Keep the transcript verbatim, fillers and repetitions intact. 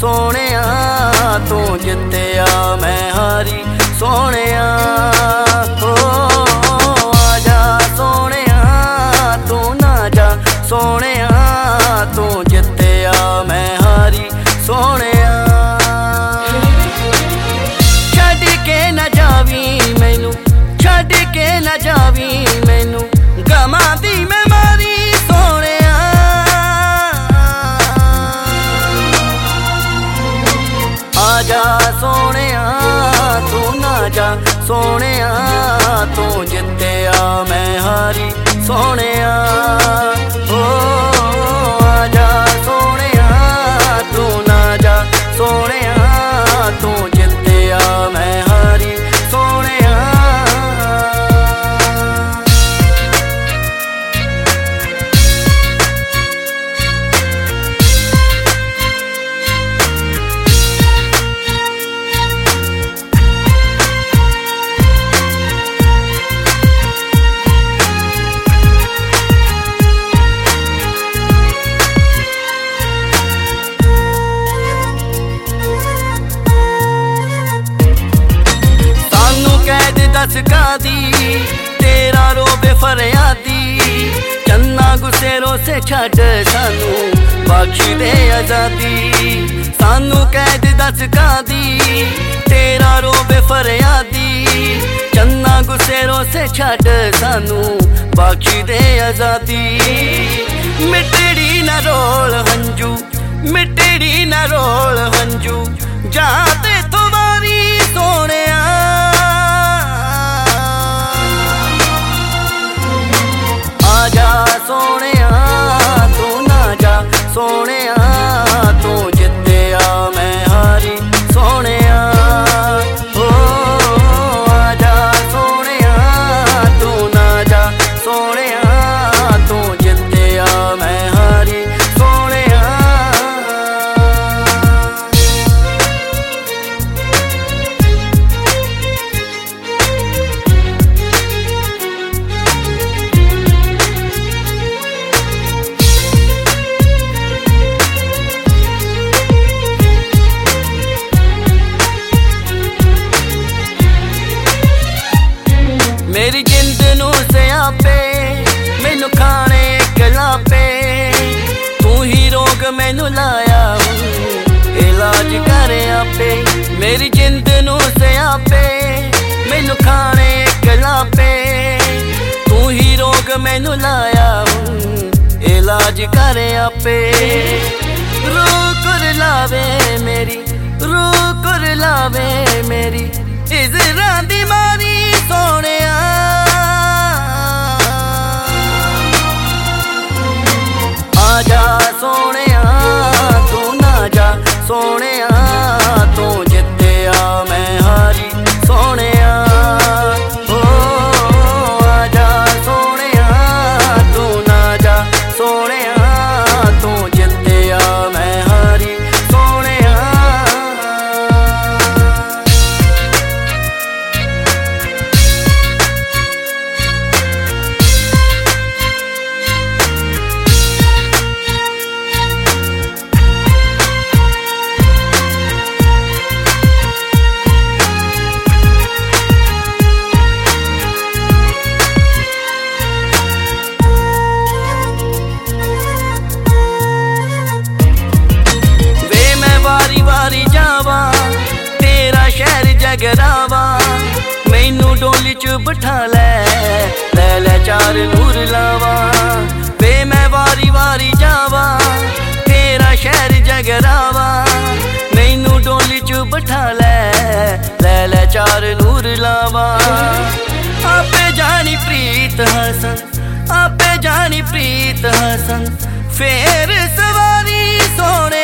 सोहणिया तू जित्तिया मैं हारी सोहणिया। ओ आजा सोहणिया तू ना जा सोहणिया तू जित्तिया मैं हारी सोहणिया। छड्ड के ना जावी मैनू छड्ड के ना जावी मैनू गमां दी मैं मारी सोहणिया। आजा सोहणिया तू ना जा सोहणिया तू जित्तिया मैं हारी सोहणिया। ओ आजा सोहणिया तू ना जा सोहणिया तू जित्तिया मैं हारी सोहणिया। दस कादी तेरा रोबे फरियादी चन्ना गुसेरो से छड्ड सानू बख्शी दे आजादी। सानू कैद दस कादी तेरा रोबे फरियादी चन्ना गुसेरो से छड्ड सानू बख्शी दे आजादी। मिटड़ी ना रोल हंजू मिटड़ी ना रोल हंजू जाते तुम्हारी सोहणिया। आजा सोहणिया तू ना जा सोहणिया तू जित्तिया मैं हारी सोहणिया। ओ आजा सोहणिया तू ना जा सोहणिया तू जित्तिया मैं हारी सोहणिया। मेरी जिंद नू स्यापे मैनू खाने कलापे तू ही रोग मैनू लाया इलाज करे आपे। मेरी जिंद नू स्यापे मैनू खाने कलापे तू ही रोग मैनू लाया इलाज करे आपे। रू कर लावे मेरी रू कर लावे मेरी इज़रां दी मारी सोहणिया। आजा सोहणिया तू ना जा सोहणिया तू जित्तिया मैं हारी सोहणिया। ओ आजा सोहणिया तू ना जा सोहणिया तू जित्तिया मैं हारी सोहणिया। जगरावा मैनू डोली च बिठा लै लै लै चार नूर लावा। वे मैं वारी वारी जावा तेरा शहर जगरावा मैनू डोली च बिठा लै लै लै चार नूर लावा। आपे जानी प्रीत हसन आपे जानी प्रीत हसन फेर सवारी सोहणे।